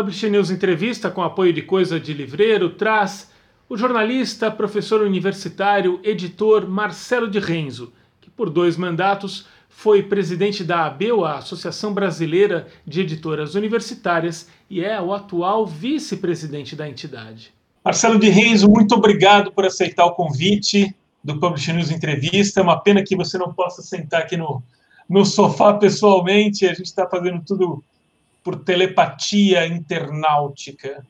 Publish News Entrevista, com apoio de Coisa de Livreiro, traz o jornalista, professor universitário, editor Marcelo de Renzo, que por 2 mandatos foi presidente da ABEU, a Associação Brasileira de Editoras Universitárias, e é o atual vice-presidente da entidade. Marcelo de Renzo, muito obrigado por aceitar o convite do Publish News Entrevista. É uma pena que você não possa sentar aqui no sofá pessoalmente, a gente está fazendo tudo por telepatia internautica.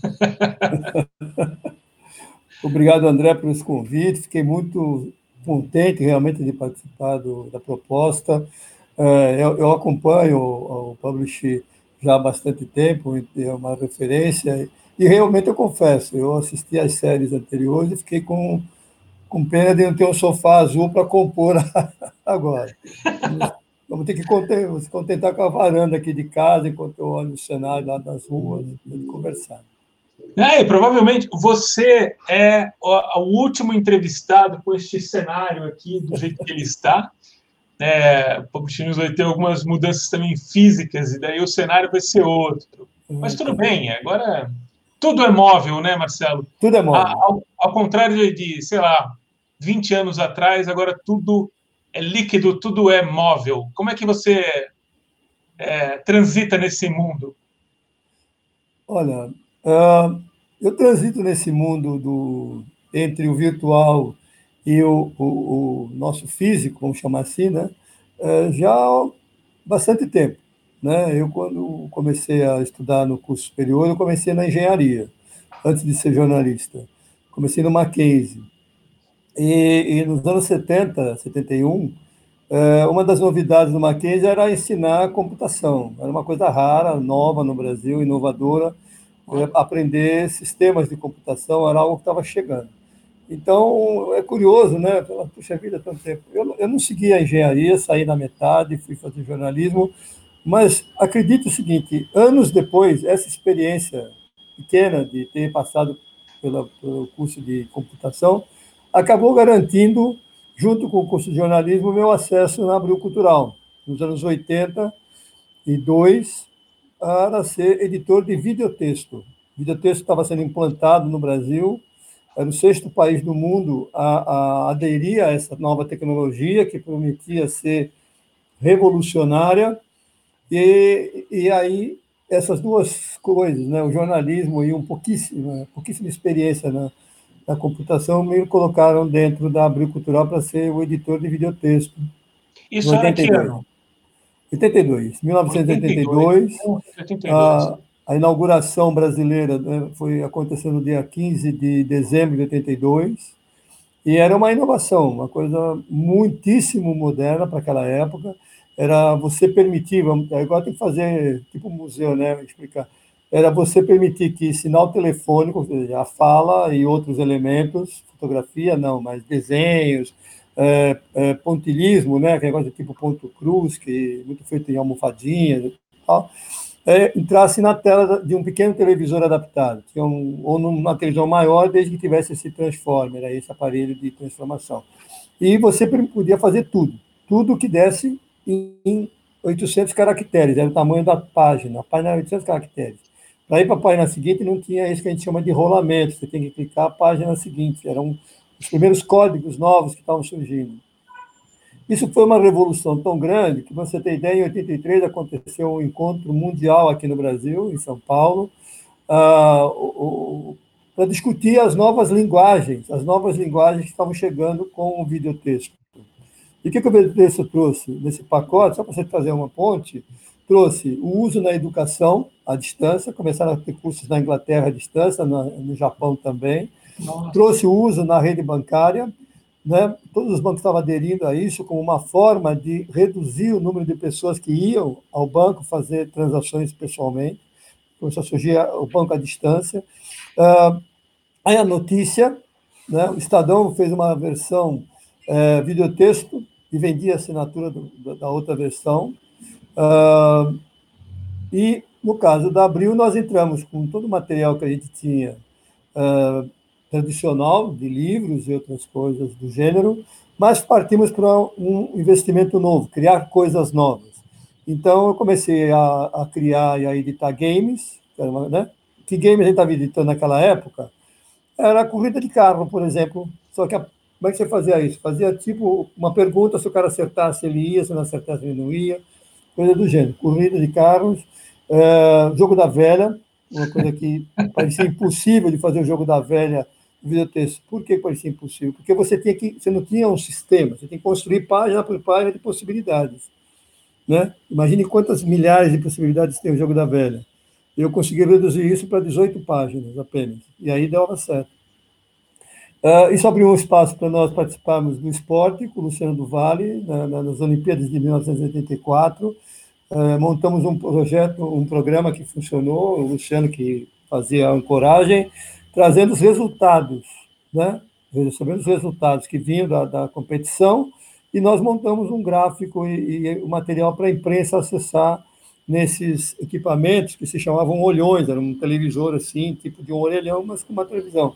Obrigado, André, por esse convite. Fiquei muito contente, realmente, de participar da proposta. Eu acompanho o Publish já há bastante tempo, é uma referência, e realmente eu confesso, eu assisti às séries anteriores e fiquei com pena de não ter um sofá azul para compor agora. Vamos ter que se contentar com a varanda aqui de casa, enquanto eu olho o cenário lá das ruas, e conversar. E provavelmente você é o último entrevistado com este cenário aqui, do jeito que ele está. O Publish News vai ter algumas mudanças também físicas, e daí o cenário vai ser outro. Mas tudo bem, agora tudo é móvel, né, Marcelo? Tudo é móvel. Ao contrário de, sei lá, 20 anos atrás, agora tudo é líquido, tudo é móvel. Como é que você transita nesse mundo? Olha, eu transito nesse mundo entre o virtual e o nosso físico, vamos chamar assim, né? Já há bastante tempo, né? Eu, quando comecei a estudar no curso superior, eu comecei na engenharia, antes de ser jornalista. Comecei no Mackenzie. E nos anos 70, 71, uma das novidades do Mackenzie era ensinar computação. Era uma coisa rara, nova no Brasil, inovadora. Aprender sistemas de computação era algo que estava chegando. Então, é curioso, né? Puxa vida, tanto tempo. Eu não segui a engenharia, saí na metade, fui fazer jornalismo, mas acredito o seguinte, anos depois, essa experiência pequena de ter passado pelo curso de computação acabou garantindo, junto com o curso de jornalismo, o meu acesso na Abril Cultural, nos anos 82, para ser editor de videotexto. O videotexto estava sendo implantado no Brasil, era o 6º país do mundo a aderir a essa nova tecnologia que prometia ser revolucionária, e aí essas duas coisas, né, o jornalismo e pouquíssima experiência na computação, me colocaram dentro da Abril Cultural para ser o editor de videotexto. Isso era que ano? 1982. A inauguração brasileira, né, aconteceu no dia 15 de dezembro de 82, e era uma inovação, uma coisa muitíssimo moderna para aquela época. Era você permitir, agora tem que fazer tipo um museu, né, explicar. Era você permitir que sinal telefônico, ou seja, a fala e outros elementos, fotografia não, mas desenhos, pontilhismo, né, aquele negócio de tipo ponto cruz, que é muito feito em almofadinhas e tal, entrasse na tela de um pequeno televisor adaptado, ou numa televisão maior, desde que tivesse esse transformer, esse aparelho de transformação. E você podia fazer tudo que desse em 800 caracteres, era o tamanho da página, a página era 800 caracteres. Para ir para a página seguinte, não tinha isso que a gente chama de rolamento, você tem que clicar a página seguinte, eram os primeiros códigos novos que estavam surgindo. Isso foi uma revolução tão grande que, para você ter ideia, em 83 aconteceu um encontro mundial aqui no Brasil, em São Paulo, para discutir as novas linguagens que estavam chegando com o videotexto. E o que o videotexto trouxe nesse pacote? Só para você fazer uma ponte, trouxe o uso na educação à distância, começaram a ter cursos na Inglaterra à distância, no Japão também. Nossa. Trouxe o uso na rede bancária, né? Todos os bancos estavam aderindo a isso como uma forma de reduzir o número de pessoas que iam ao banco fazer transações pessoalmente. Começou a surgir o banco à distância. Aí a notícia, né? O Estadão fez uma versão videotexto e vendia a assinatura da outra versão. E, no caso da Abril, nós entramos com todo o material que a gente tinha tradicional, de livros e outras coisas do gênero, mas partimos para um investimento novo, criar coisas novas. Então, eu comecei a criar e a editar games, que era né? Que game a gente estava editando naquela época? Era a corrida de carro, por exemplo. Só que como é que você fazia isso? Fazia tipo uma pergunta, se o cara acertasse, ele ia, se não acertasse, ele não ia. Coisa do gênero. Corrida de carros, jogo da velha, uma coisa que parecia impossível de fazer o jogo da velha no videotexto. Por que parecia impossível? Porque você não tinha um sistema, você tem que construir página por página de possibilidades. Né? Imagine quantas milhares de possibilidades tem o jogo da velha. Eu consegui reduzir isso para 18 páginas apenas, e aí dava certo. Isso abriu um espaço para nós participarmos do esporte com o Luciano do Vale, nas Olimpíadas de 1984. Montamos um projeto, um programa que funcionou, o Luciano que fazia a ancoragem, trazendo os resultados, né? Recebendo os resultados que vinham da competição, e nós montamos um gráfico e o material para a imprensa acessar nesses equipamentos que se chamavam olhões, era um televisor assim, tipo de um orelhão, mas com uma televisão.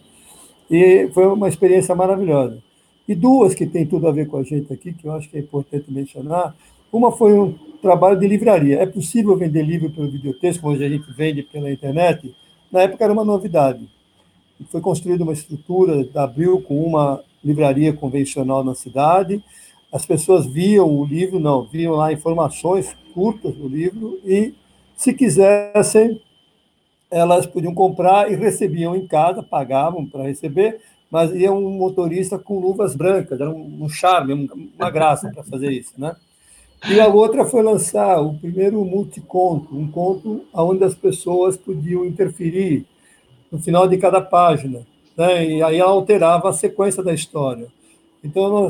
E foi uma experiência maravilhosa. E duas que tem tudo a ver com a gente aqui, que eu acho que é importante mencionar. Uma foi um trabalho de livraria. É possível vender livro pelo videotexto, como hoje a gente vende pela internet? Na época era uma novidade. Foi construída uma estrutura da Abril com uma livraria convencional na cidade. As pessoas viam o livro, viam lá informações curtas do livro e, se quisessem, elas podiam comprar e recebiam em casa, pagavam para receber, mas ia um motorista com luvas brancas, era um charme, uma graça para fazer isso, né? E a outra foi lançar o primeiro multiconto, um conto onde as pessoas podiam interferir no final de cada página, né? E aí ela alterava a sequência da história. Então,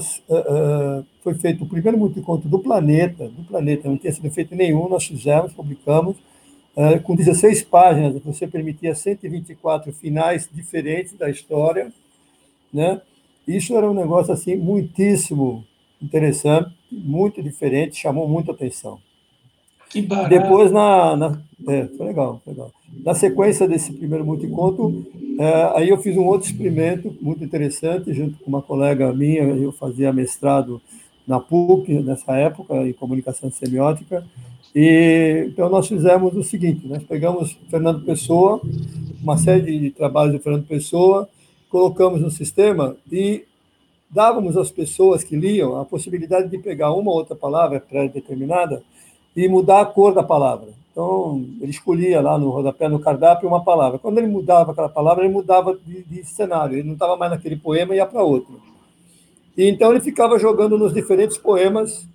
foi feito o primeiro multiconto do planeta, não tinha sido feito nenhum, nós fizemos, publicamos, com 16 páginas, você permitia 124 finais diferentes da história, né? Isso era um negócio assim muitíssimo interessante, muito diferente, chamou muita atenção. Que barato. Depois, foi legal, foi legal. Na sequência desse primeiro multiconto, aí eu fiz um outro experimento muito interessante, junto com uma colega minha, eu fazia mestrado na PUC, nessa época, em comunicação semiótica, e então nós fizemos o seguinte, nós pegamos Fernando Pessoa, uma série de trabalhos de Fernando Pessoa, colocamos no sistema e dávamos às pessoas que liam a possibilidade de pegar uma ou outra palavra pré-determinada e mudar a cor da palavra. Então, ele escolhia lá no rodapé, no cardápio, uma palavra. Quando ele mudava aquela palavra, ele mudava de cenário, ele não estava mais naquele poema e ia para outro. E então ele ficava jogando nos diferentes poemas.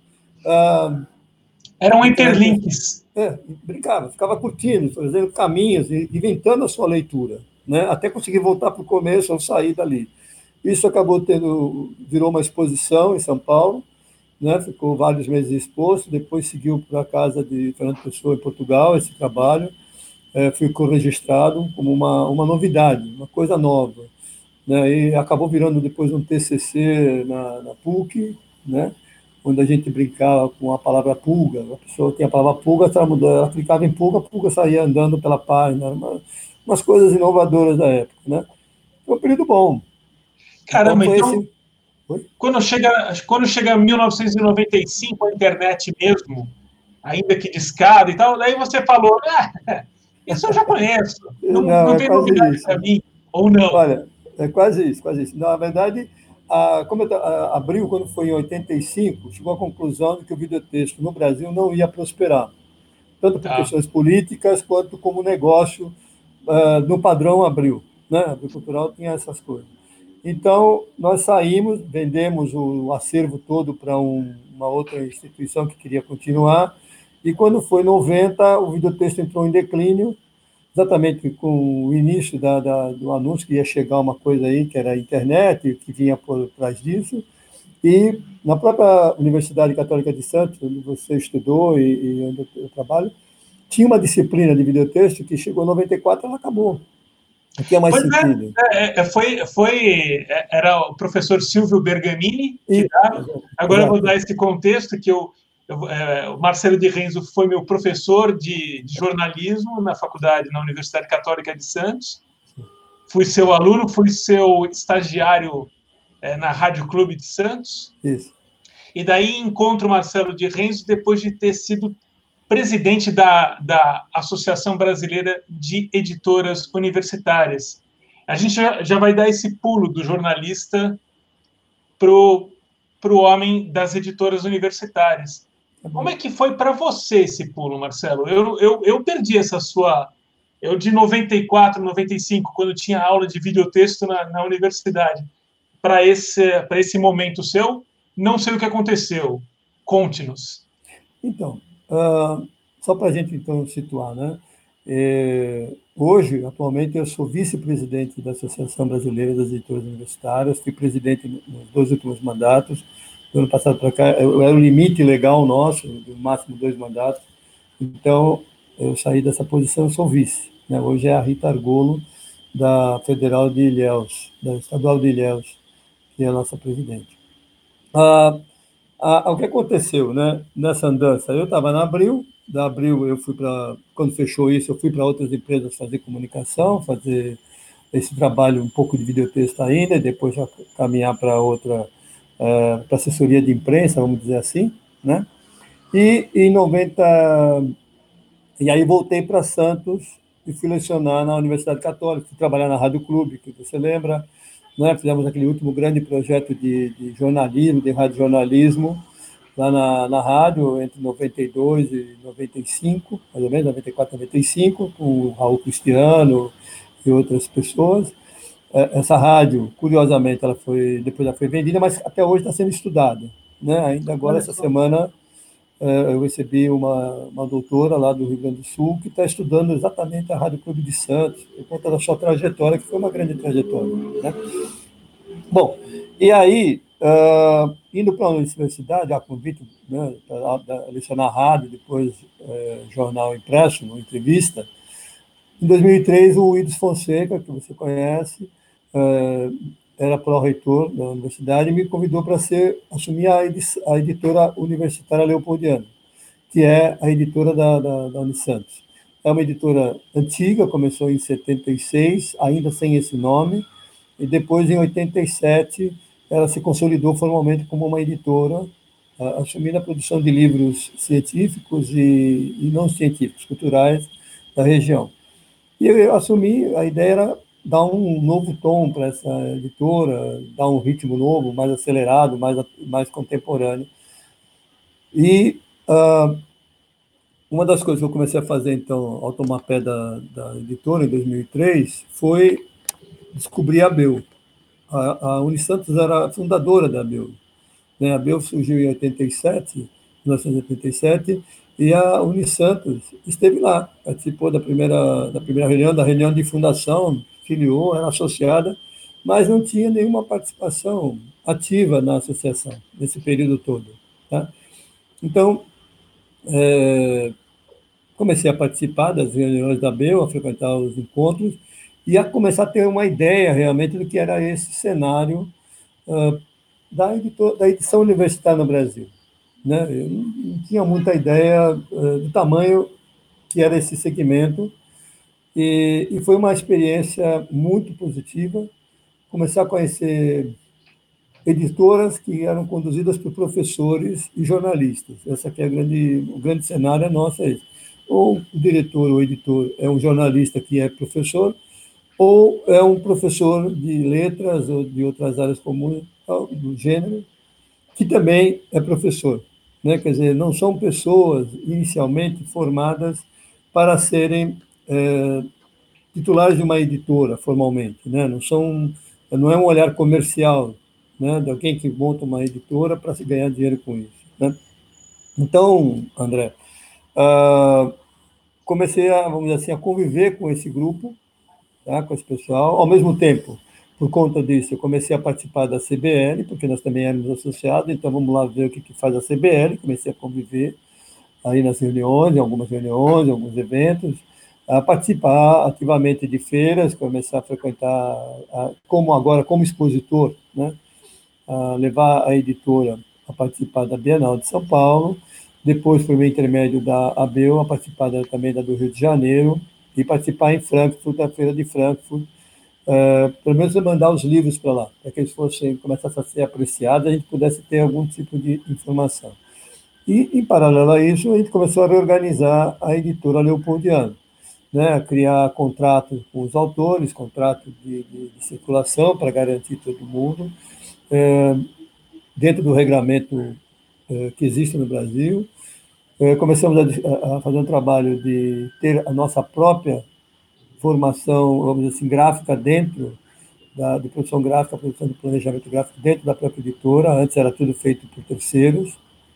Eram hiperlinks. Brincava, ficava curtindo, fazendo caminhos, inventando a sua leitura, né? Até conseguir voltar para o começo ou sair dali. Isso virou uma exposição em São Paulo, né? Ficou vários meses exposto, depois seguiu para a casa de Fernando Pessoa, em Portugal, esse trabalho, ficou registrado como uma novidade, uma coisa nova, né? E acabou virando depois um TCC na PUC, né? Onde a gente brincava com a palavra pulga, a pessoa tinha a palavra pulga, ela clicava em pulga, a pulga saía andando pela página, umas coisas inovadoras da época, né? Foi um período bom. Caramba, então quando chega 1995, a internet mesmo, ainda que discada e tal, daí você falou, isso eu já conheço, não tem novidade para mim, ou não? Olha, é quase isso, quase isso. Na verdade, Abril, quando foi em 85, chegou à conclusão de que o videotexto no Brasil não ia prosperar, tanto por questões políticas quanto como negócio no padrão Abril, né? A Abril Cultural tinha essas coisas. Então, nós saímos, vendemos o acervo todo para uma outra instituição que queria continuar, e quando foi em 90, o videotexto entrou em declínio, exatamente com o início do anúncio que ia chegar uma coisa aí, que era a internet, que vinha por trás disso, e na própria Universidade Católica de Santos, onde você estudou e onde eu trabalho, tinha uma disciplina de videotexto que chegou em 94 e ela acabou. Não tinha mais sentido. Era o professor Silvio Bergamini que dava. Agora eu vou dar esse contexto que o Marcelo de Renzo foi meu professor de jornalismo na Universidade Católica de Santos. Fui seu aluno, fui seu estagiário na Rádio Clube de Santos. Isso. E daí encontro o Marcelo de Renzo depois de ter sido presidente da Associação Brasileira de Editoras Universitárias. A gente já vai dar esse pulo do jornalista para o homem das editoras universitárias. Como é que foi para você esse pulo, Marcelo? Eu perdi essa sua... Eu, de 94, 95, quando tinha aula de videotexto na universidade, para esse momento seu, não sei o que aconteceu. Conte-nos. Então, só para a gente então situar, né? Hoje, atualmente, eu sou vice-presidente da Associação Brasileira das Editoras Universitárias, fui presidente nos 2 últimos mandatos. Do ano passado para cá, era o limite legal nosso, no máximo 2 mandatos. Então, eu saí dessa posição, eu sou vice. Né? Hoje é a Rita Argolo, da Federal de Ilhéus, da Estadual de Ilhéus, que é a nossa presidente. O que aconteceu, né? Nessa andança? Eu estava na Abril, da Abril eu fui para, quando fechou isso, eu fui para outras empresas fazer comunicação, fazer esse trabalho um pouco de videotexto ainda, e depois já caminhar para outra, para assessoria de imprensa, vamos dizer assim, né? E em 90, e aí voltei para Santos e fui lecionar na Universidade Católica, fui trabalhar na Rádio Clube, que você lembra, né? Fizemos aquele último grande projeto de jornalismo, de radiojornalismo, lá na rádio, entre 92 e 95, mais ou menos, 94 e 95, com o Raul Cristiano e outras pessoas. Essa rádio, curiosamente, depois ela foi vendida, mas até hoje está sendo estudada. Né? Ainda agora, essa semana, eu recebi uma doutora lá do Rio Grande do Sul que está estudando exatamente a Rádio Clube de Santos, por conta da sua trajetória, que foi uma grande trajetória. Né? Bom, e aí, indo para a universidade, a convite, né, para lecionar rádio, depois jornal impresso, uma entrevista, em 2003, o Wildes Fonseca, que você conhece, era pró-reitor da universidade, e me convidou para assumir a editora universitária Leopoldiana, que é a editora da Unisantos. É uma editora antiga, começou em 76, ainda sem esse nome, e depois, em 87, ela se consolidou formalmente como uma editora, assumindo a produção de livros científicos e não científicos, culturais, da região. E eu assumi, a ideia era dar um novo tom para essa editora, dar um ritmo novo, mais acelerado, mais contemporâneo. E uma das coisas que eu comecei a fazer, então, ao tomar pé da editora, em 2003, foi descobrir a ABEL. A Unisantos era a fundadora da ABEL. Né? A ABEL surgiu em 1987, e a Unisantos esteve lá, participou da primeira reunião, da reunião de fundação, filiou, era associada, mas não tinha nenhuma participação ativa na associação, nesse período todo. Tá? Então, comecei a participar das reuniões da ABEL, a frequentar os encontros, e a começar a ter uma ideia realmente do que era esse cenário da edição universitária no Brasil. Né? Eu não tinha muita ideia do tamanho que era esse segmento, e foi uma experiência muito positiva. Começar a conhecer editoras que eram conduzidas por professores e jornalistas. Essa aqui é o grande cenário nosso, é esse. Ou o diretor ou editor é um jornalista que é professor, ou é um professor de letras ou de outras áreas comuns do gênero, que também é professor. Né? Quer dizer, não são pessoas inicialmente formadas para serem titulares de uma editora, formalmente. Né? Não é um olhar comercial, né, de alguém que monta uma editora para se ganhar dinheiro com isso. Né? Então, André, comecei vamos dizer assim, a conviver com esse grupo, tá, com esse pessoal. Ao mesmo tempo, por conta disso, eu comecei a participar da CBL, porque nós também éramos associados, então vamos lá ver o que faz a CBL. Comecei a conviver aí nas reuniões, em alguns eventos, a participar ativamente de feiras, começar a frequentar, como expositor, né, a levar a editora a participar da Bienal de São Paulo, depois, por meio intermédio da ABEL, a participar também da do Rio de Janeiro, e participar em Frankfurt, da Feira de Frankfurt, pelo menos mandar os livros para lá, para que eles começassem a ser apreciados, a gente pudesse ter algum tipo de informação. E, em paralelo a isso, a gente começou a reorganizar a editora Leopoldiana, né, a criar contratos com os autores, contrato de circulação para garantir todo mundo, dentro do regulamento que existe no Brasil. Começamos a fazer um trabalho de ter a nossa própria formação, vamos dizer assim, gráfica dentro de produção gráfica, produção de planejamento gráfico dentro da própria editora. Antes era tudo feito por terceiros.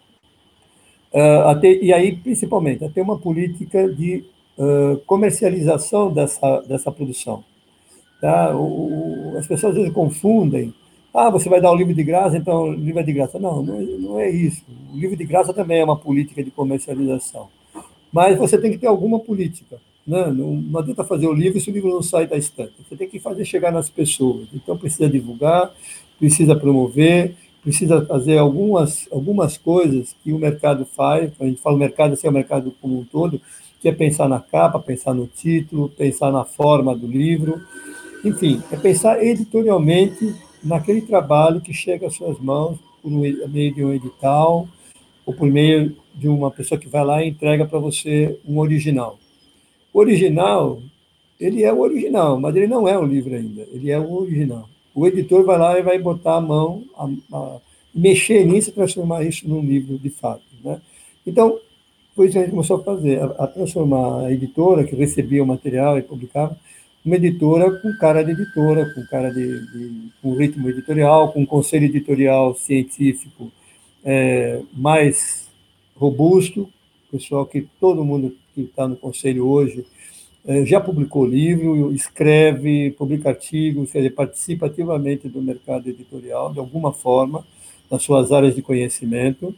E aí, principalmente, a ter uma política de comercialização dessa produção. Tá? As pessoas às vezes confundem. Ah, você vai dar o livro de graça, então o livro é de graça. Não, não é isso. O livro de graça também é uma política de comercialização. Mas você tem que ter alguma política. Né? Não adianta fazer o livro se o livro não sai da estante. Você tem que fazer chegar nas pessoas. Então, precisa divulgar, precisa promover, precisa fazer algumas coisas que o mercado faz. A gente fala o mercado, assim, é o mercado como um todo, que é pensar na capa, pensar no título, pensar na forma do livro. Enfim, é pensar editorialmente naquele trabalho que chega às suas mãos por meio de um edital, ou por meio de uma pessoa que vai lá e entrega para você um original. O original, ele é o original, mas ele não é um livro ainda, ele é o original. O editor vai lá e vai botar a mão, mexer nisso e transformar isso num livro de fato. Né? Então, foi isso que a gente começou a fazer, a transformar a editora, que recebia o material e publicava, uma editora com cara de editora, com cara com ritmo editorial, com um conselho editorial científico mais robusto, pessoal que todo mundo que está no conselho hoje já publicou livro, escreve, publica artigos, quer dizer, participa ativamente do mercado editorial, de alguma forma, nas suas áreas de conhecimento.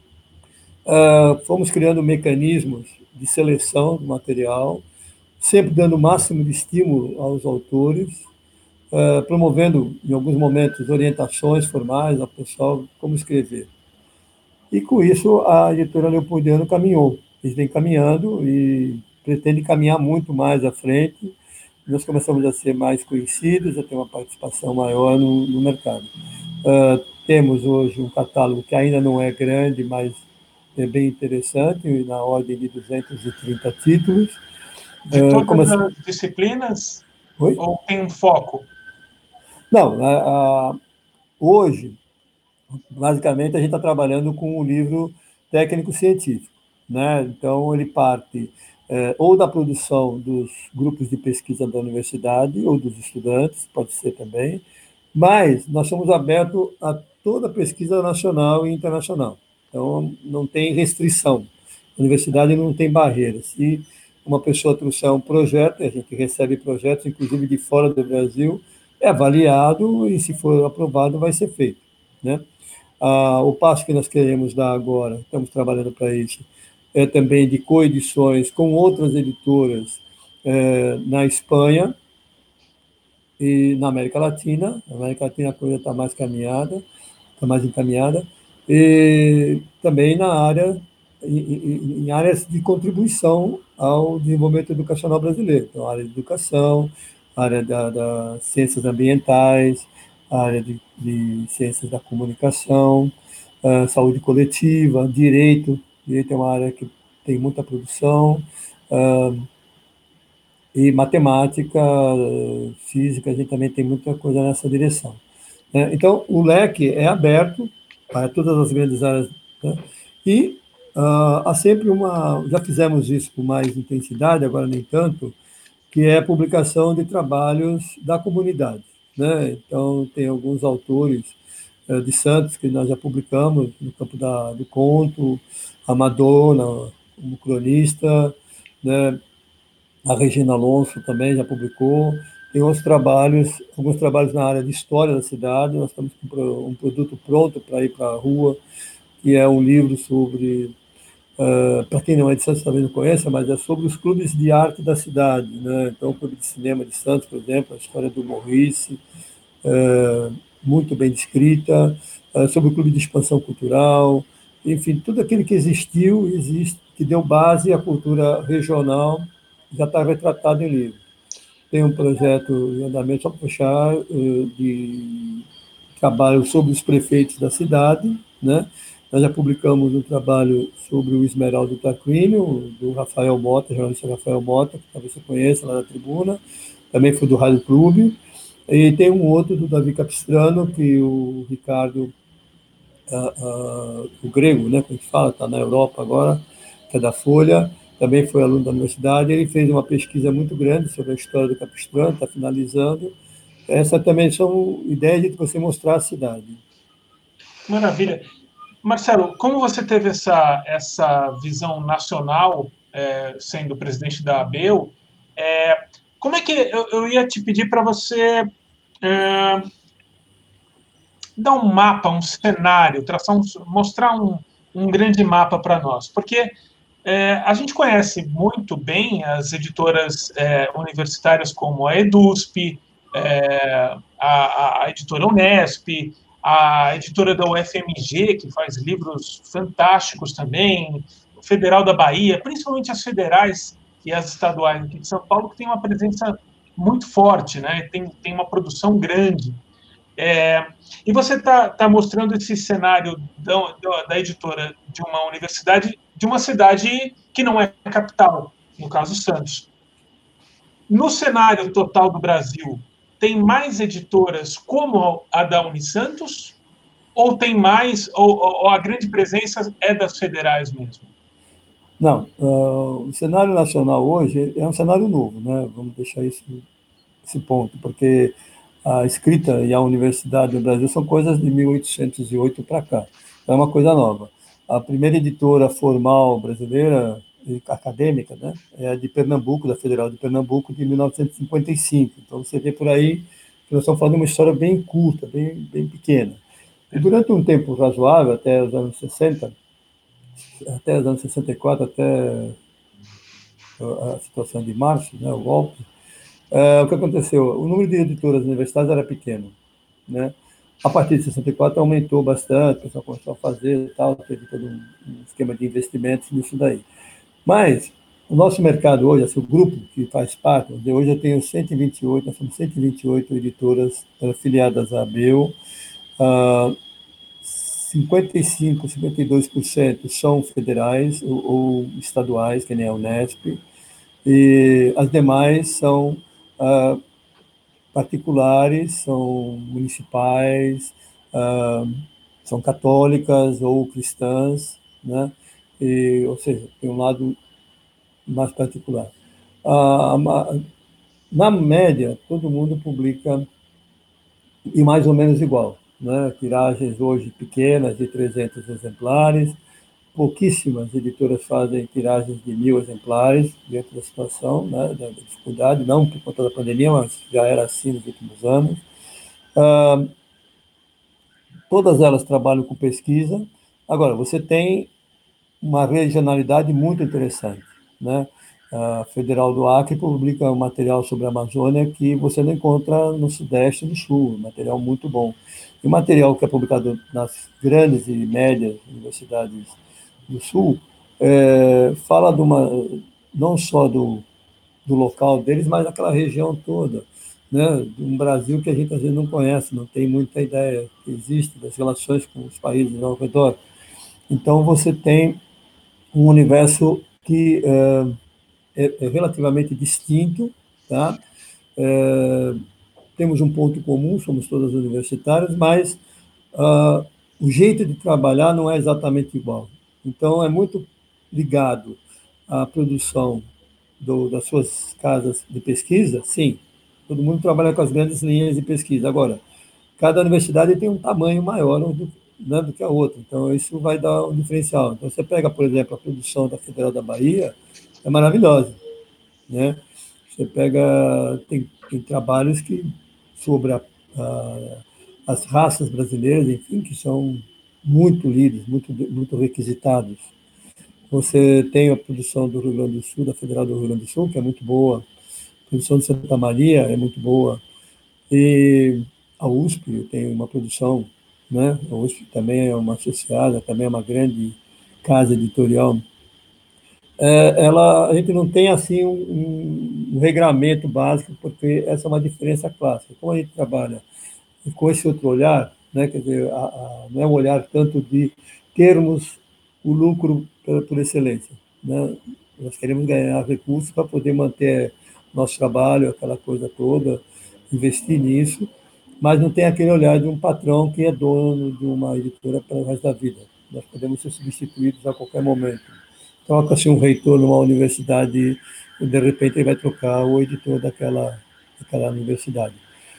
Fomos criando mecanismos de seleção do material, sempre dando o máximo de estímulo aos autores, promovendo, em alguns momentos, orientações formais ao pessoal como escrever. E, com isso, a editora Leopoldiano caminhou. Eles vêm caminhando e pretende caminhar muito mais à frente. Nós começamos a ser mais conhecidos, a ter uma participação maior no mercado. Temos hoje um catálogo que ainda não é grande, mas é bem interessante, na ordem de 230 títulos. De todas as disciplinas? Oi? Ou tem um foco? Não, hoje, basicamente, a gente está trabalhando com um livro técnico-científico. Né? Então, ele parte ou da produção dos grupos de pesquisa da universidade, ou dos estudantes, pode ser também, mas nós somos abertos a toda a pesquisa nacional e internacional. Então, não tem restrição. A universidade não tem barreiras. Se uma pessoa trouxer um projeto, a gente recebe projetos, inclusive de fora do Brasil, é avaliado e, se for aprovado, vai ser feito. Né? O passo que nós queremos dar agora, estamos trabalhando para isso, é também de coedições com outras editoras na Espanha e na América Latina. Na América Latina a coisa está mais caminhada, está mais encaminhada, e também em áreas de contribuição ao desenvolvimento educacional brasileiro. Então, a área de educação, a área das ciências ambientais, a área de ciências da comunicação, saúde coletiva, direito. Direito é uma área que tem muita produção, e matemática, física, a gente também tem muita coisa nessa direção. Né? Então, o leque é aberto para todas as grandes áreas. Né? E há sempre já fizemos isso com mais intensidade, agora nem tanto, que é a publicação de trabalhos da comunidade. Né? Então, tem alguns autores de Santos que nós já publicamos no campo do conto, a Madonna, como cronista, né? A Regina Alonso também já publicou. Tem outros trabalhos, alguns trabalhos na área de história da cidade. Nós estamos com um produto pronto para ir para a rua, que é um livro sobre, para quem não é de Santos talvez não conheça, mas é sobre os clubes de arte da cidade. Né? Então, o Clube de Cinema de Santos, por exemplo, a história do Maurice, muito bem descrita, sobre o Clube de Expansão Cultural, enfim, tudo aquilo que existiu, existe, que deu base à cultura regional, já está retratado em livro. Tem um projeto em andamento, só para puxar, de trabalho sobre os prefeitos da cidade, né? Nós já publicamos um trabalho sobre o Esmeralda do Tarquínio, do Rafael Mota, jornalista Rafael Mota, que talvez você conheça lá na Tribuna, também foi do Rádio Clube. E tem um outro do Davi Capistrano, que o Ricardo, o grego, né, como a gente fala, está na Europa agora, que é da Folha, também foi aluno da universidade. Ele fez uma pesquisa muito grande sobre a história do Capistrano, está finalizando. Essa também são ideias de você mostrar a cidade. Maravilha. Marcelo, como você teve essa visão nacional, sendo presidente da ABEU, como é que eu ia te pedir para você dar um mapa, um cenário, mostrar um grande mapa para nós? Porque a gente conhece muito bem as editoras universitárias como a EDUSP, a editora Unesp, a editora da UFMG, que faz livros fantásticos também, o Federal da Bahia, principalmente as federais e as estaduais aqui de São Paulo, que tem uma presença muito forte, né? Tem uma produção grande. E você está mostrando esse cenário da editora de uma universidade, de uma cidade que não é capital, no caso Santos. No cenário total do Brasil, tem mais editoras como a da Unisantos? Ou tem mais, ou a grande presença é das federais mesmo? Não, o cenário nacional hoje é um cenário novo, né? Vamos deixar esse ponto, porque a escrita e a universidade no Brasil são coisas de 1808 para cá. Então é uma coisa nova. A primeira editora formal brasileira, acadêmica, né, é a de Pernambuco, da Federal de Pernambuco, de 1955. Então você vê por aí que nós estamos falando de uma história bem curta, bem pequena. E durante um tempo razoável, até os anos 60, até os anos 64, até a situação de março, né, o golpe, o que aconteceu? O número de editoras universitárias era pequeno, né? A partir de 64 aumentou bastante, o pessoal começou a fazer e tal, teve todo um esquema de investimentos nisso daí. Mas o nosso mercado hoje, assim, o grupo que faz parte, hoje eu tenho 128, nós somos 128 editoras afiliadas à ABEU, 55, 52% são federais ou estaduais, que nem a Unesp, e as demais são particulares, são municipais, são católicas ou cristãs, né? Ou seja, tem um lado mais particular. Na média, todo mundo publica e mais ou menos igual, né? Tiragens hoje pequenas, de 300 exemplares, pouquíssimas editoras fazem tiragens de 1.000 exemplares dentro da situação, né, da dificuldade, não por conta da pandemia, mas já era assim nos últimos anos. Todas elas trabalham com pesquisa. Agora, você tem uma regionalidade muito interessante, né? A Federal do Acre publica um material sobre a Amazônia que você não encontra no Sudeste e no Sul, um material muito bom. E o material que é publicado nas grandes e médias universidades do Sul fala de não só do local deles, mas daquela região toda, né? Um Brasil que a gente às vezes não conhece, não tem muita ideia que existe das relações com os países ao redor. Então você tem um universo que é relativamente distinto, tá? Temos um ponto comum, somos todas universitárias, mas o jeito de trabalhar não é exatamente igual. Então, é muito ligado à produção das suas casas de pesquisa, sim. Todo mundo trabalha com as grandes linhas de pesquisa. Agora, cada universidade tem um tamanho maior né, do que a outra. Então, isso vai dar um diferencial. Então, você pega, por exemplo, a produção da Federal da Bahia, é maravilhosa, né? Você pega, tem trabalhos sobre as raças brasileiras, enfim, que são muito lidos, muito requisitados. Você tem a produção do Rio Grande do Sul, da Federal do Rio Grande do Sul, que é muito boa. A produção de Santa Maria é muito boa. E a USP tem uma produção, né? A USP também é uma associada, também é uma grande casa editorial. A gente não tem assim um regramento básico, porque essa é uma diferença clássica. Como a gente trabalha com esse outro olhar, né? Quer dizer, não é um olhar tanto de termos o lucro por excelência, né? Nós queremos ganhar recursos para poder manter nosso trabalho, aquela coisa toda, investir nisso, mas não tem aquele olhar de um patrão que é dono de uma editora para o resto da vida. Nós podemos ser substituídos a qualquer momento. Troca-se um reitor numa universidade e, de repente, ele vai trocar o editor daquela universidade.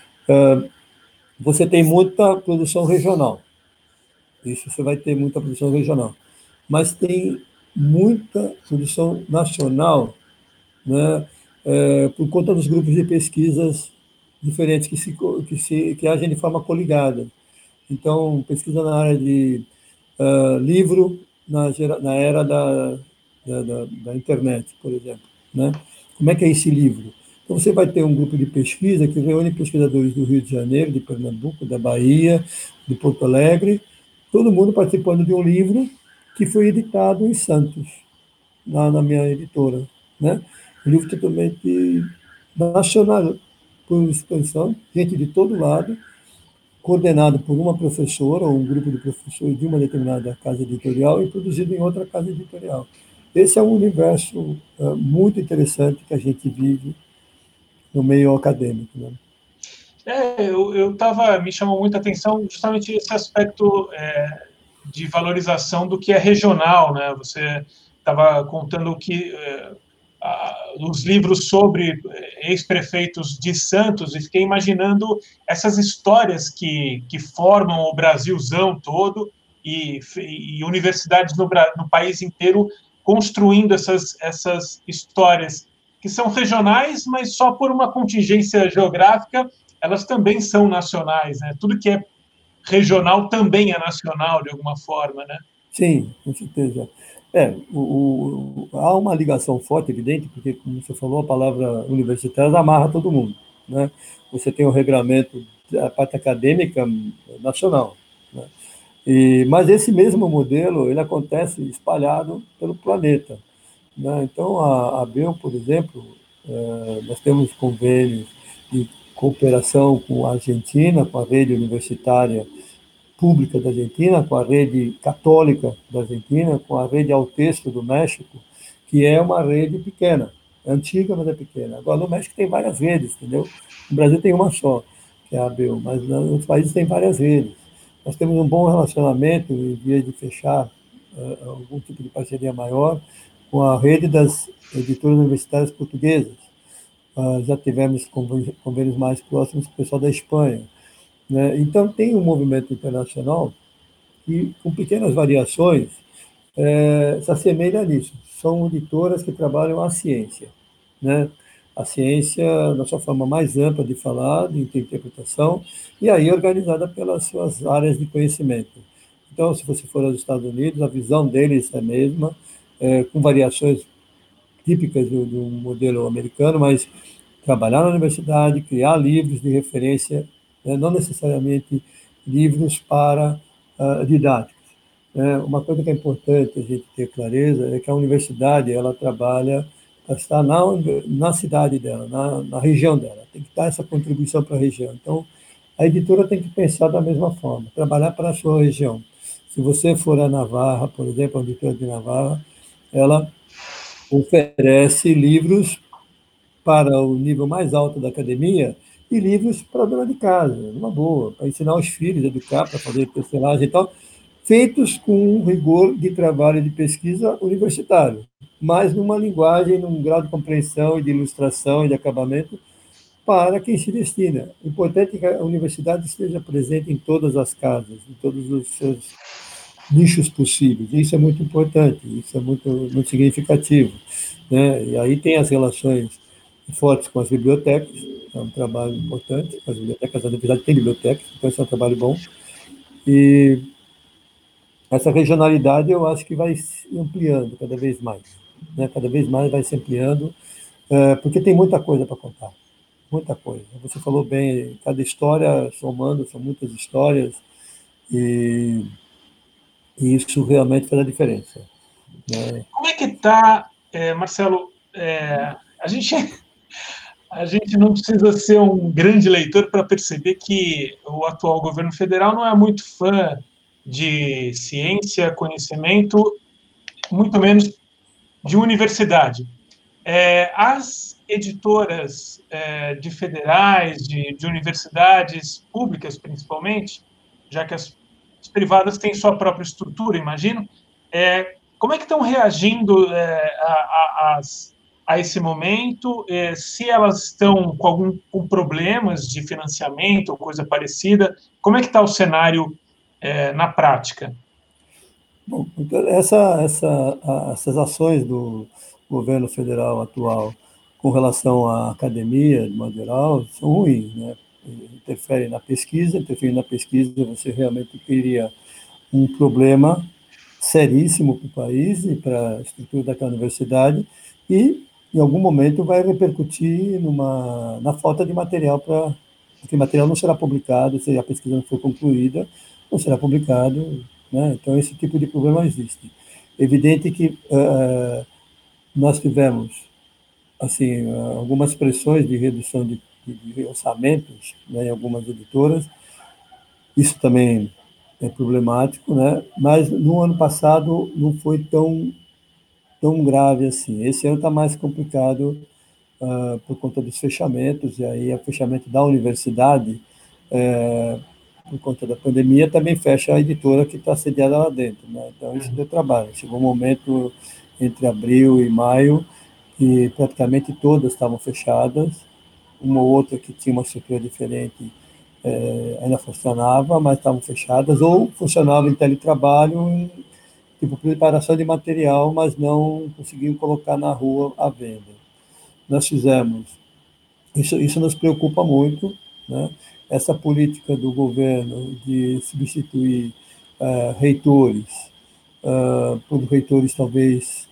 Você tem muita produção regional. Isso você vai ter muita produção regional. Mas tem muita produção nacional, né, por conta dos grupos de pesquisas diferentes que agem de forma coligada. Então, pesquisa na área de livro na era da internet, por exemplo, né? Como é que é esse livro? Então, você vai ter um grupo de pesquisa que reúne pesquisadores do Rio de Janeiro, de Pernambuco, da Bahia, de Porto Alegre, todo mundo participando de um livro que foi editado em Santos, na minha editora, né? Um livro totalmente nacional, por expansão, gente de todo lado, coordenado por uma professora ou um grupo de professores de uma determinada casa editorial e produzido em outra casa editorial. Esse é um universo muito interessante que a gente vive no meio acadêmico, né? Me chamou muita atenção justamente esse aspecto de valorização do que é regional, né? Você estava contando que os livros sobre ex-prefeitos de Santos, e fiquei imaginando essas histórias que formam o Brasilzão todo e universidades no país inteiro construindo essas histórias que são regionais, mas só por uma contingência geográfica, elas também são nacionais, né? Tudo que é regional também é nacional, de alguma forma, né? Sim, com certeza. Há uma ligação forte, evidente, porque, como você falou, a palavra universitária amarra todo mundo, né? Você tem o regramento da parte acadêmica nacional, né? Mas esse mesmo modelo, ele acontece espalhado pelo planeta, né? Então, a ABEL, por exemplo, nós temos convênios de cooperação com a Argentina, com a rede universitária pública da Argentina, com a rede católica da Argentina, com a rede Altexto do México, que é uma rede pequena, é antiga, mas é pequena. Agora, no México tem várias redes, entendeu? No Brasil tem uma só, que é a ABEL, mas nos países tem várias redes. Nós temos um bom relacionamento, em vez de fechar algum tipo de parceria maior, com a rede das editoras universitárias portuguesas. Já tivemos convênios mais próximos com o pessoal da Espanha, né? Então, tem um movimento internacional que, com pequenas variações, se assemelha nisso. São editoras que trabalham a ciência, né? A ciência na sua forma mais ampla de falar, de interpretação, e aí organizada pelas suas áreas de conhecimento. Então, se você for aos Estados Unidos, a visão deles é a mesma, com variações típicas do modelo americano, mas trabalhar na universidade, criar livros de referência, né, não necessariamente livros para didáticos. Uma coisa que é importante a gente ter clareza é que a universidade ela trabalha para estar na cidade dela, na região dela, tem que dar essa contribuição para a região. Então, a editora tem que pensar da mesma forma, trabalhar para a sua região. Se você for a Navarra, por exemplo, a editora de Navarra, ela oferece livros para o nível mais alto da academia e livros para a dona de casa, uma boa, para ensinar os filhos, educar, para fazer tecelagem e tal, feitos com um rigor de trabalho e de pesquisa universitário, mas numa linguagem, num grau de compreensão e de ilustração e de acabamento para quem se destina. O importante é que a universidade esteja presente em todas as casas, em todos os seus nichos possíveis. Isso é muito importante, isso é muito, muito significativo, né? E aí tem as relações fortes com as bibliotecas, é um trabalho importante, as bibliotecas da universidade têm bibliotecas, então esse é um trabalho bom. E essa regionalidade eu acho que vai se ampliando cada vez mais, né? Cada vez mais vai se ampliando, porque tem muita coisa para contar, muita coisa. Você falou bem, cada história somando, são muitas histórias, e isso realmente faz a diferença, né? Como é que está, Marcelo? A gente não precisa ser um grande leitor para perceber que o atual governo federal não é muito fã de ciência, conhecimento, muito menos de universidade. As editoras de federais, de universidades públicas, principalmente, já que as privadas têm sua própria estrutura, imagino, como é que estão reagindo a esse momento? Se elas estão com problemas de financiamento ou coisa parecida, como é que está o cenário na prática? Bom, então, essas ações do governo federal atual com relação à academia, de modo geral, são ruins, né? Interferem na pesquisa, você realmente cria um problema seríssimo para o país e para a estrutura daquela universidade e, em algum momento, vai repercutir na falta de material porque o material não será publicado, se a pesquisa não for concluída, não será publicado, né? Então, esse tipo de problema existe. Evidente que nós tivemos assim algumas pressões de redução de orçamentos, né, em algumas editoras. Isso também é problemático, né? Mas no ano passado não foi tão grave assim. Esse ano está mais complicado por conta dos fechamentos, e aí o fechamento da universidade, por conta da pandemia, também fecha a editora que está sediada lá dentro, né? Então isso deu trabalho. Chegou um momento entre abril e maio que praticamente todas estavam fechadas, uma ou outra que tinha uma estrutura diferente ainda funcionava, mas estavam fechadas, ou funcionava em teletrabalho, tipo preparação de material, mas não conseguiam colocar na rua à venda. Nós fizemos, isso nos preocupa muito, né? Essa política do governo de substituir reitores, por reitores talvez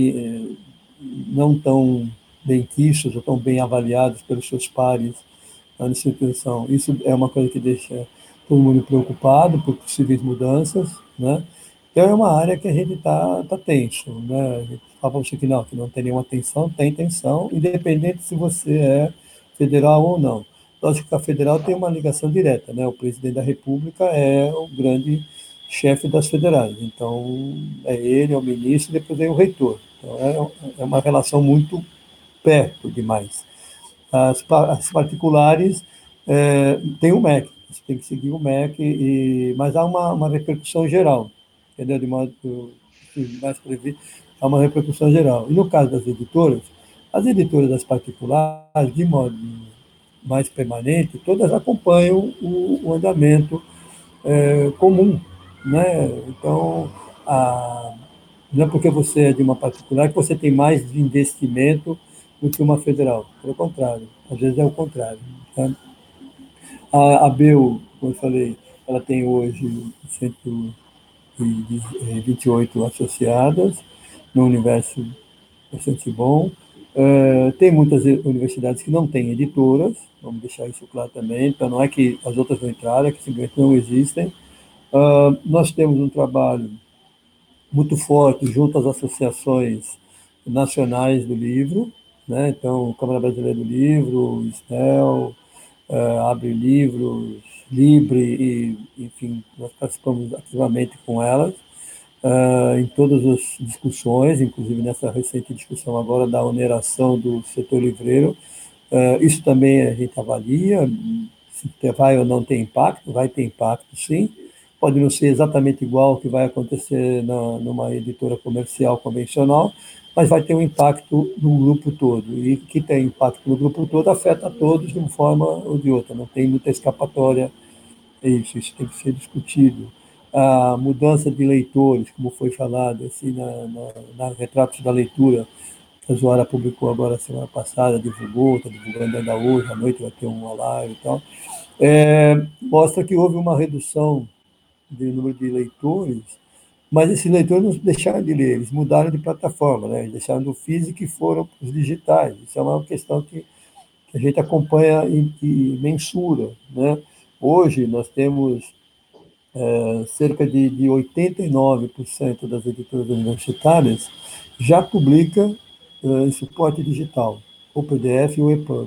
não tão benquistos ou tão bem avaliados pelos seus pares na instituição. Isso é uma coisa que deixa todo mundo preocupado por possíveis mudanças, né? Então, é uma área que a gente tá tenso, né? A gente fala para você que não tem nenhuma tensão, tem tensão, independente se você é federal ou não. Lógico que a federal tem uma ligação direta, né? O presidente da República é o grande chefe das federais, então é ele, é o ministro, e depois vem o reitor. Então, é uma relação muito perto demais. As particulares têm o MEC, você tem que seguir o MEC, mas há uma repercussão geral, entendeu? De modo mais previsto, há uma repercussão geral. E no caso das editoras, as editoras das particulares, de modo mais permanente, todas acompanham o andamento comum, né? Então, não é porque você é de uma particular que você tem mais investimento do que uma federal. Pelo contrário, às vezes é o contrário. Tá? A ABEU, como eu falei, ela tem hoje 128 associadas, no universo bastante bom. Tem muitas universidades que não têm editoras, vamos deixar isso claro também, então não é que as outras não entraram, é que simplesmente não existem. Nós temos um trabalho muito forte junto às associações nacionais do livro, né? Então, Câmara Brasileira do Livro, SNEL, Abre Livros, Libre, e, enfim, nós participamos ativamente com elas em todas as discussões, inclusive nessa recente discussão agora da oneração do setor livreiro. Isso também a gente avalia, se vai ou não ter impacto, vai ter impacto sim, pode não ser exatamente igual ao que vai acontecer numa editora comercial convencional, mas vai ter um impacto no grupo todo, e que tem impacto no grupo todo afeta a todos de uma forma ou de outra, não tem muita escapatória, isso tem que ser discutido. A mudança de leitores, como foi falado assim, na Retratos da Leitura, que a Zoara publicou agora semana passada, divulgou, está divulgando ainda hoje, à noite vai ter uma live e tal, mostra que houve uma redução de número de leitores, mas esses leitores não deixaram de ler, eles mudaram de plataforma, né? Eles deixaram do físico e foram para os digitais. Isso é uma questão que a gente acompanha e mensura, né? Hoje nós temos cerca de 89% das editoras universitárias já publica em suporte digital, ou PDF ou EPUB.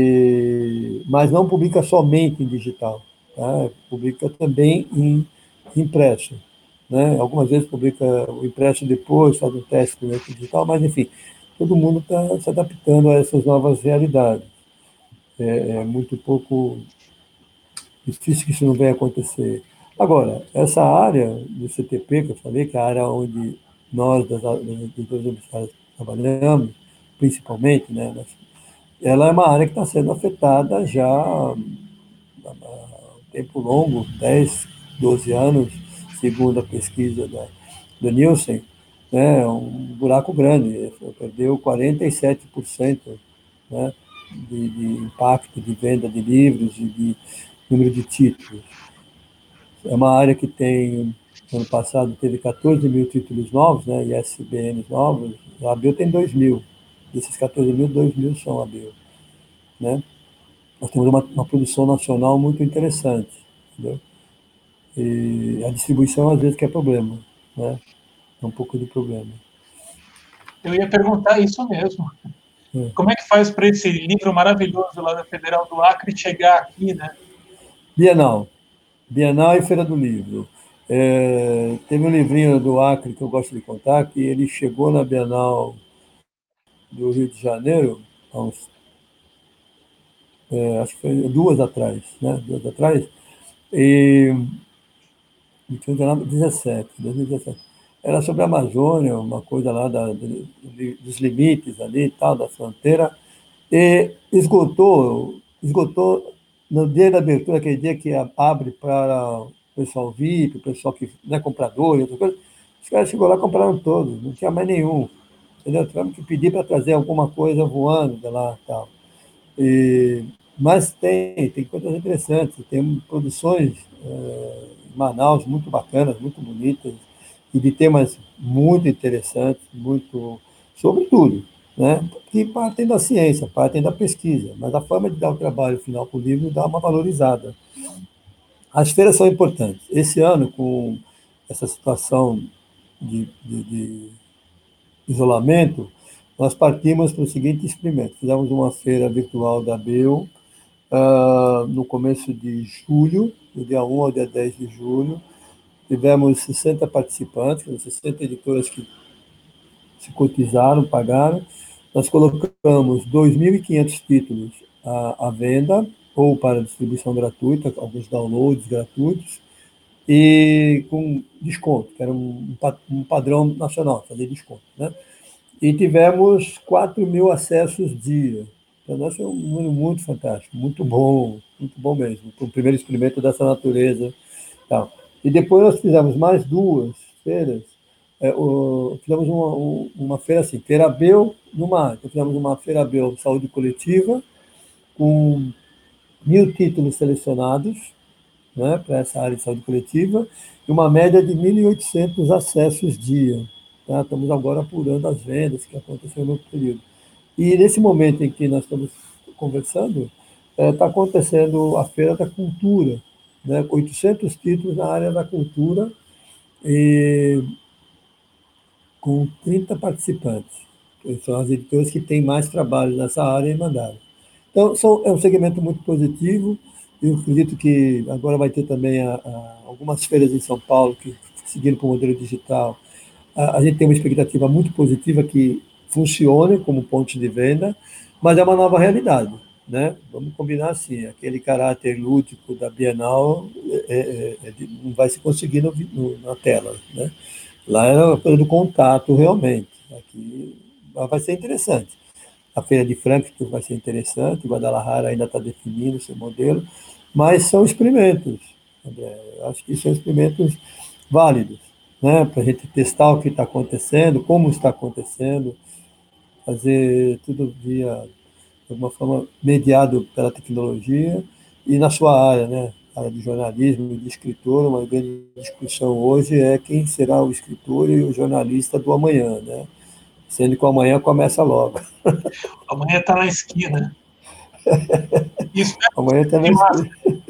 Mas não publica somente em digital, tá? Publica também em impresso, né? Algumas vezes publica o impresso depois, faz um teste primeiro com o digital, mas, enfim, todo mundo está se adaptando a essas novas realidades. É muito pouco difícil que isso não venha acontecer. Agora, essa área do CTP, que eu falei, que é a área onde nós, das editoras universitárias, trabalhamos, principalmente, né, ela é uma área que está sendo afetada já há um tempo longo, 10, 12 anos, segundo a pesquisa do Nielsen, né, um buraco grande, perdeu 47%, né, de impacto de venda de livros e de número de títulos. É uma área que tem, ano passado, teve 14 mil títulos novos, né, ISBNs novos, a ABEL tem 2 mil. Desses 14 mil, 2 mil são ABEL. Né? Nós temos uma produção nacional muito interessante. Entendeu? E a distribuição, às vezes, que é problema. Né? É um pouco de problema. Eu ia perguntar isso mesmo. Como é que faz para esse livro maravilhoso lá da Federal do Acre chegar aqui, né? Bienal. Bienal e Feira do Livro. Teve um livrinho do Acre que eu gosto de contar, que ele chegou na Bienal do Rio de Janeiro, há uns, acho que foi 2 atrás, né? 2 atrás, e 2017. Era sobre a Amazônia, uma coisa lá dos limites ali e tal, da fronteira, e esgotou no dia da abertura, aquele dia que abre para o pessoal VIP, o pessoal que não é comprador e outra coisa, os caras chegou lá e compraram todos, não tinha mais nenhum. Entendeu? Tivemos que pedir para trazer alguma coisa voando de lá e tal. Mas tem coisas interessantes, tem produções em Manaus muito bacanas, muito bonitas, e de temas muito interessantes, muito sobre tudo, né? Que partem da ciência, partem da pesquisa, mas a forma de dar o trabalho final para o livro dá uma valorizada. As feiras são importantes. Esse ano, com essa situação de isolamento, nós partimos para o seguinte experimento. Fizemos uma feira virtual da ABEL, no começo de julho, do dia 1 ao dia 10 de julho. Tivemos 60 participantes, 60 editoras que se cotizaram, pagaram. Nós colocamos 2.500 títulos à venda, ou para distribuição gratuita, alguns downloads gratuitos, e com desconto, que era um padrão nacional, fazer desconto. Né? E tivemos 4 mil acessos dia. Para nós foi um número muito fantástico, muito bom mesmo, para o primeiro experimento dessa natureza. Tal. E depois nós fizemos mais 2 feiras. Fizemos uma feira assim, Feira Abel no mar. Então, fizemos uma Feira Abel Saúde Coletiva, com 1.000 títulos selecionados, né, para essa área de saúde coletiva, e uma média de 1.800 acessos dia. Tá? Estamos agora apurando as vendas que aconteceram no período. E nesse momento em que nós estamos conversando, está acontecendo a Feira da Cultura, né? 800 títulos na área da cultura, e com 30 participantes. São as editoras que têm mais trabalho nessa área e mandaram. Então, é um segmento muito positivo. Eu acredito que agora vai ter também algumas feiras em São Paulo que seguiram para o modelo digital. A gente tem uma expectativa muito positiva que funcione como ponto de venda, mas é uma nova realidade. Né? Vamos combinar assim, aquele caráter lúdico da Bienal não vai se conseguir na tela. Né? Lá era uma coisa do contato, realmente. Aqui vai ser interessante. A Feira de Frankfurt vai ser interessante, Guadalajara ainda está definindo seu modelo, mas são experimentos, André. Eu acho que são experimentos válidos, né? Para a gente testar o que está acontecendo, como está acontecendo, fazer tudo via, de alguma forma, mediado pela tecnologia e na sua área, né? A área de jornalismo e de escritor, uma grande discussão hoje é quem será o escritor e o jornalista do amanhã, né? Sendo que o amanhã começa logo. Amanhã está na esquina. Isso Amanhã está na esquina.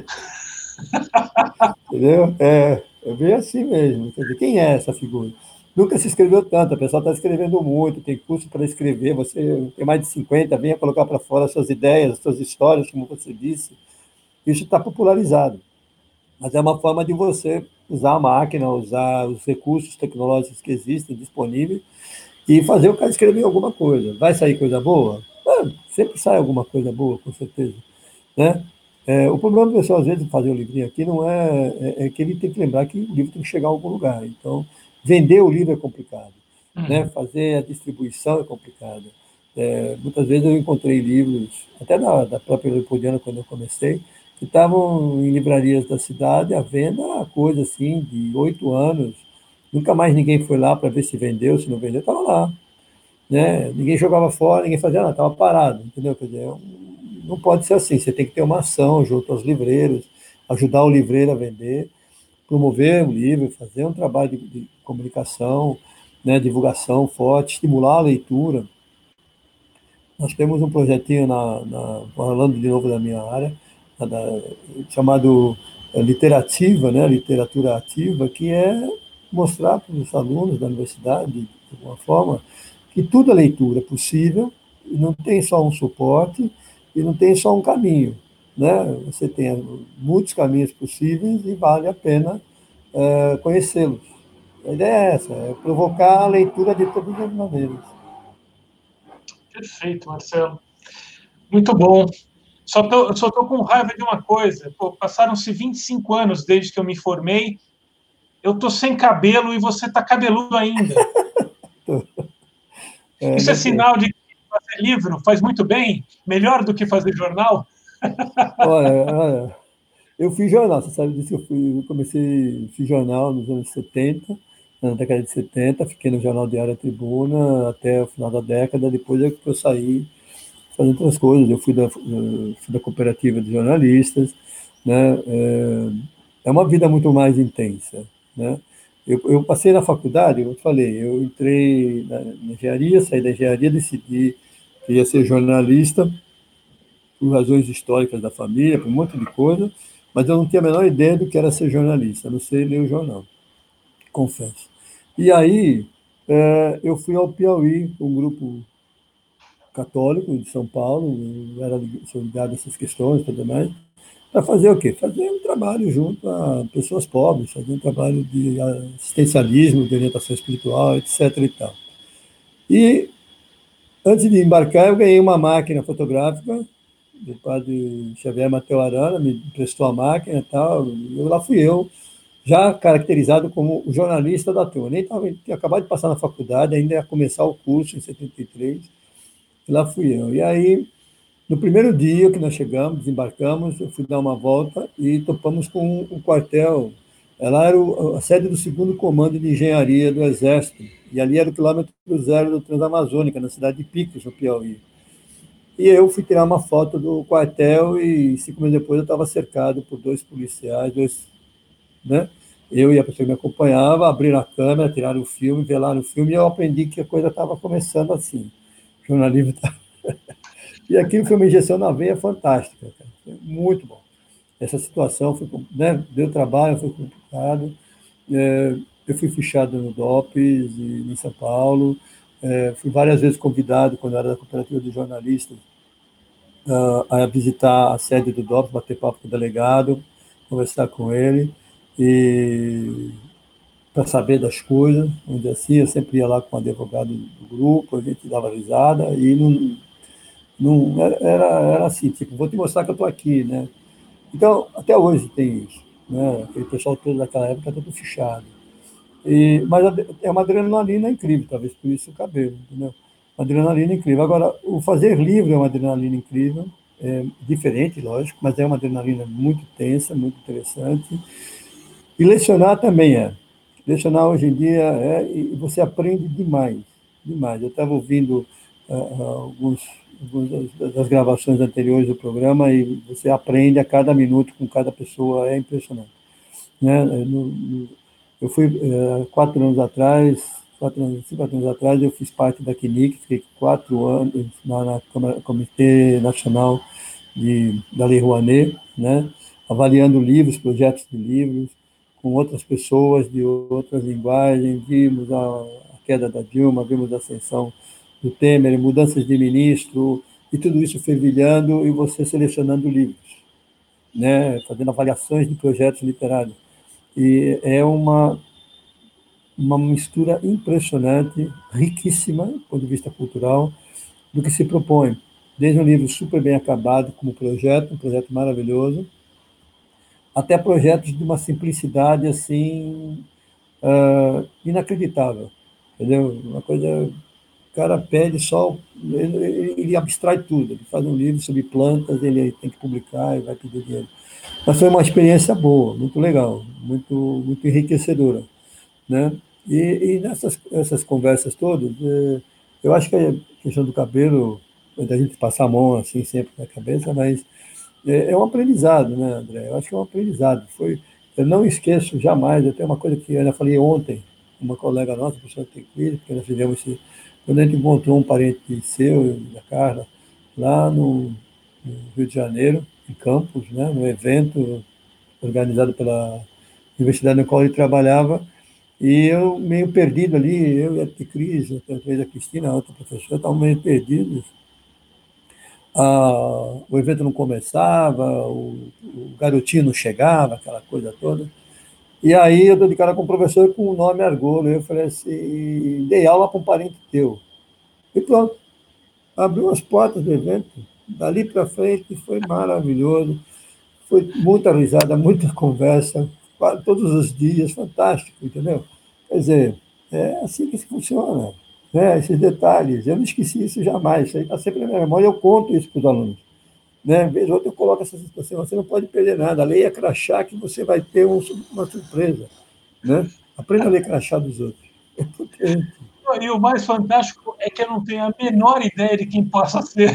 Entendeu? É bem assim mesmo. Quer dizer, quem é essa figura? Nunca se escreveu tanto, a pessoa está escrevendo muito, tem curso para escrever, você tem mais de 50, venha colocar para fora as suas ideias, as suas histórias, como você disse. Isso está popularizado. Mas é uma forma de você usar a máquina, usar os recursos tecnológicos que existem disponíveis e fazer o cara escrever alguma coisa. Vai sair coisa boa? Sempre sai alguma coisa boa, com certeza. Né? O problema do pessoal, às vezes, de fazer o livrinho aqui não é que ele tem que lembrar que o livro tem que chegar a algum lugar. Então, vender o livro é complicado. Né? Uhum. Fazer a distribuição é complicado. Muitas vezes eu encontrei livros, até da própria Leopoldina, quando eu comecei, que estavam em livrarias da cidade à venda, coisa assim, de 8 anos. Nunca mais ninguém foi lá para ver se vendeu, se não vendeu, estava lá. Né? Ninguém jogava fora, ninguém fazia nada, estava parado, entendeu? Quer dizer, não pode ser assim, você tem que ter uma ação junto aos livreiros, ajudar o livreiro a vender, promover o livro, fazer um trabalho de comunicação, né, divulgação forte, estimular a leitura. Nós temos um projetinho, falando de novo da minha área, da- chamado Literativa, né, literatura ativa, que é mostrar para os alunos da universidade, de alguma forma, que tudo é leitura possível, e não tem só um suporte, e não tem só um caminho. Né? Você tem muitos caminhos possíveis e vale a pena conhecê-los. A ideia é essa, é provocar a leitura de todas as maneiras. Perfeito, Marcelo. Muito bom. Só tô com raiva de uma coisa. Pô, passaram-se 25 anos desde que eu me formei. Eu tô sem cabelo e você tá cabeludo ainda. Isso é Não, sinal de que fazer livro faz muito bem, melhor do que fazer jornal? olha, eu fiz jornal, você sabe disso, eu comecei, fiz jornal nos anos 70, na década de 70, fiquei no Jornal Diário A Tribuna até o final da década, depois é que eu saí fazendo outras coisas, eu fui da cooperativa de jornalistas, né? É uma vida muito mais intensa, né? Eu passei na faculdade, eu falei, eu entrei na engenharia, saí da engenharia, decidi que ia ser jornalista, por razões históricas da família, por um monte de coisa, mas eu não tinha a menor ideia do que era ser jornalista, a não sei ler o jornal, confesso. E aí eu fui ao Piauí, um grupo católico de São Paulo, eu sou ligado a essas questões e tudo mais, para fazer o quê? Fazer um trabalho junto a pessoas pobres, fazer um trabalho de assistencialismo, de orientação espiritual, etc. e tal. E antes de embarcar, eu ganhei uma máquina fotográfica do padre Xavier Mateu Arana, me emprestou a máquina e tal, e lá fui eu, já caracterizado como o jornalista da turma. Nem tinha acabado de passar na faculdade, ainda ia começar o curso em 73, e lá fui eu. E aí, no primeiro dia que nós chegamos, desembarcamos, eu fui dar uma volta e topamos com o quartel. Ela era a sede do segundo comando de engenharia do Exército, e ali era o quilômetro zero do Transamazônica, na cidade de Picos, no Piauí. E eu fui tirar uma foto do quartel e 5 meses depois eu estava cercado por dois policiais, né? Eu e a pessoa que me acompanhava abriram a câmera, tiraram o filme, velaram o filme e eu aprendi que a coisa estava começando assim. O jornalismo tá... E aquilo foi uma injeção na veia fantástica, cara. Foi muito bom. Essa situação foi, né, deu trabalho, foi complicado. Eu fui fichado no DOPS em São Paulo. Fui várias vezes convidado, quando eu era da cooperativa de jornalistas, a visitar a sede do DOPS, bater papo com o delegado, conversar com ele e para saber das coisas. Onde assim, eu sempre ia lá com o advogado do grupo, a gente dava risada e não era assim, tipo, vou te mostrar que eu estou aqui, né? Então, até hoje tem isso, né? Aquele pessoal todo daquela época é todo fichado. Mas é uma adrenalina incrível, talvez por isso o cabelo, entendeu? Uma adrenalina incrível. Agora, o fazer livro é uma adrenalina incrível, diferente, lógico, mas é uma adrenalina muito tensa, muito interessante. E lecionar também é. Lecionar hoje em dia e você aprende demais, demais. Eu estava ouvindo algumas das gravações anteriores do programa e você aprende a cada minuto com cada pessoa, é impressionante. Né? Eu fui 4 anos atrás, 4 anos, 5 anos atrás, eu fiz parte da CNIC, fiquei 4 anos na Comitê Nacional da Lei Rouanet, né? Avaliando livros, projetos de livros, com outras pessoas de outras linguagens, vimos a queda da Dilma, vimos a ascensão do Temer, mudanças de ministro, e tudo isso fervilhando e você selecionando livros. né, fazendo avaliações de projetos literários. E é uma mistura impressionante, riquíssima, do ponto de vista cultural, do que se propõe. Desde um livro super bem acabado como projeto, um projeto maravilhoso, até projetos de uma simplicidade assim inacreditável, entendeu? Uma coisa, o cara pede só, ele abstrai tudo, ele faz um livro sobre plantas, ele tem que publicar e vai pedir dinheiro. Mas foi uma experiência boa, muito legal, muito enriquecedora, né? E nessas essas conversas todas, eu acho que a questão do cabelo, da gente passar a mão assim sempre na cabeça, mas é um aprendizado, né, André? Eu acho que é um aprendizado. Eu não esqueço jamais, até uma coisa que eu ainda falei ontem, uma colega nossa, professora de Teclide, porque nós fizemos quando a gente encontrou um parente seu, da Carla, lá no Rio de Janeiro, em Campos, né, no evento organizado pela universidade na qual ele trabalhava, e eu meio perdido ali, eu e a Cris, talvez a Cristina, a outra professora, estavam meio perdidos. O evento não começava, o garotinho não chegava, aquela coisa toda. E aí eu dou de cara com o professor com o nome Argolo. Eu falei assim, dei aula para um parente teu. E pronto, abriu as portas do evento. Dali para frente foi maravilhoso. Foi muita risada, muita conversa, todos os dias, fantástico, entendeu? Quer dizer, é assim que se funciona, né? Esses detalhes. Eu não esqueci isso jamais, isso aí está sempre na minha memória, eu conto isso para os alunos. Né? Vez ou outra eu coloco essa situação, você não pode perder nada, leia crachá que você vai ter uma surpresa. Né? Aprenda a ler crachá dos outros. É potente. E o mais fantástico é que eu não tenho a menor ideia de quem possa ser.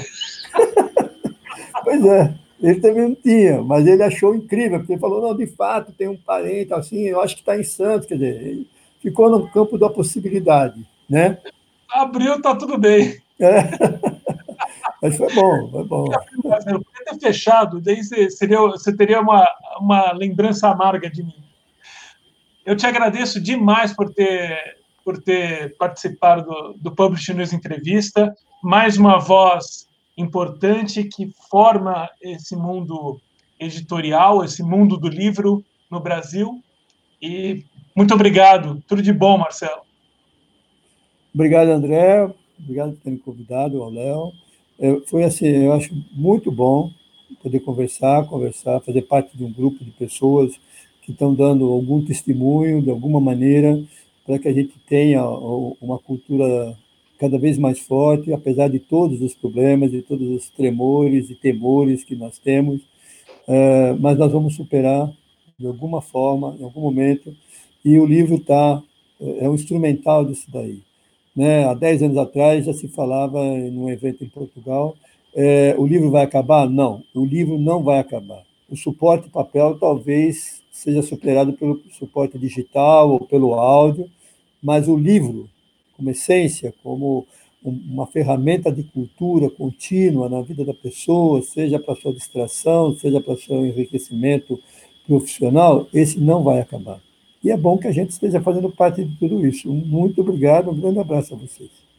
Pois é, ele também não tinha, mas ele achou incrível, porque ele falou, não, de fato, tem um parente, assim, eu acho que está em Santos, quer dizer, ele ficou no campo da possibilidade, né? Abriu, tá tudo bem. É, mas foi bom, foi bom. Eu podia ter fechado, daí você teria uma lembrança amarga de mim. Eu te agradeço demais por ter participado do Publish News Entrevista, mais uma voz importante que forma esse mundo editorial, esse mundo do livro no Brasil. E muito obrigado. Tudo de bom, Marcelo. Obrigado, André. Obrigado por ter me convidado, ao Léo. Foi assim, eu acho muito bom poder conversar, fazer parte de um grupo de pessoas que estão dando algum testemunho, de alguma maneira, para que a gente tenha uma cultura cada vez mais forte, apesar de todos os problemas, de todos os tremores e temores que nós temos, mas nós vamos superar de alguma forma, em algum momento, e o livro é um instrumental disso daí. Né? Há 10 anos atrás já se falava em um evento em Portugal, o livro vai acabar? Não, o livro não vai acabar. O suporte papel talvez seja superado pelo suporte digital ou pelo áudio, mas o livro, como essência, como uma ferramenta de cultura contínua na vida da pessoa, seja para sua distração, seja para seu enriquecimento profissional, esse não vai acabar. E é bom que a gente esteja fazendo parte de tudo isso. Muito obrigado, um grande abraço a vocês.